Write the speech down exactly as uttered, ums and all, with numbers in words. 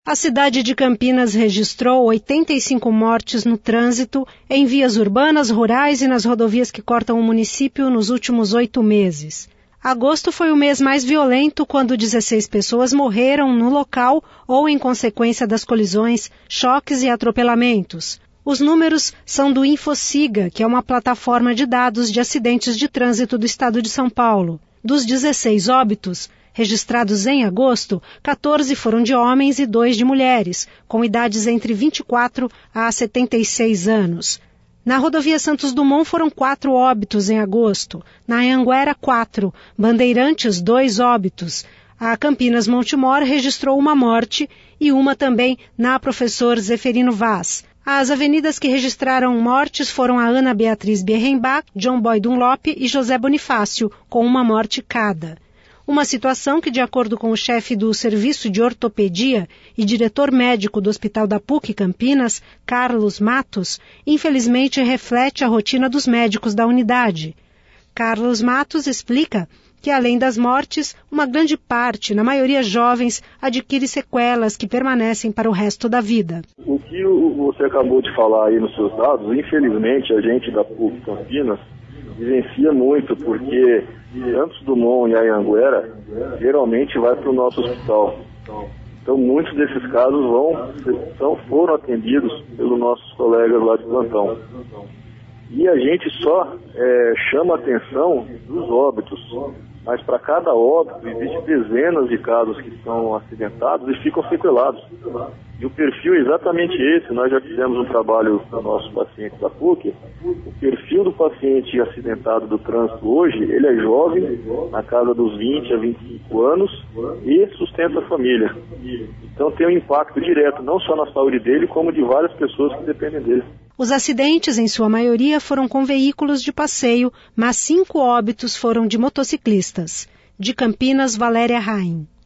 A cidade de Campinas registrou oitenta e cinco mortes no trânsito em vias urbanas, rurais e nas rodovias que cortam o município nos últimos oito meses. Agosto foi o mês mais violento, quando dezesseis pessoas morreram no local ou em consequência das colisões, choques e atropelamentos. Os números são do InfoSiga, que é uma plataforma de dados de acidentes de trânsito do estado de São Paulo. Dos dezesseis óbitos registrados em agosto, quatorze foram de homens e dois de mulheres, com idades entre vinte e quatro a setenta e seis anos. Na rodovia Santos Dumont foram quatro óbitos em agosto, na Anhanguera quatro, Bandeirantes dois óbitos. A Campinas Montemor registrou uma morte e uma também na Professor Zeferino Vaz. As avenidas que registraram mortes foram a Ana Beatriz Bierrenbach, John Boy Dunlop e José Bonifácio, com uma morte cada. Uma situação que, de acordo com o chefe do Serviço de Ortopedia e diretor médico do Hospital da P U C Campinas, Carlos Matos, infelizmente reflete a rotina dos médicos da unidade. Carlos Matos explica que, além das mortes, uma grande parte, na maioria jovens, adquire sequelas que permanecem para o resto da vida. O que você acabou de falar aí nos seus dados, infelizmente a gente da P U C Campinas vivencia muito, porque Santos Dumont e Anhanguera geralmente vai para o nosso hospital. Então muitos desses casos vão, são, foram atendidos pelos nossos colegas lá de plantão. E a gente só é, chama a atenção dos óbitos, mas para cada óbito existem dezenas de casos que são acidentados e ficam sequelados. E o perfil é exatamente esse. Nós já fizemos um trabalho com nossos pacientes da P U C. O perfil do paciente acidentado do trânsito hoje, ele é jovem, na casa dos vinte a vinte e cinco anos, e sustenta a família. Então tem um impacto direto, não só na saúde dele, como de várias pessoas que dependem dele. Os acidentes, em sua maioria, foram com veículos de passeio, mas cinco óbitos foram de motociclistas. De Campinas, Valéria Raim.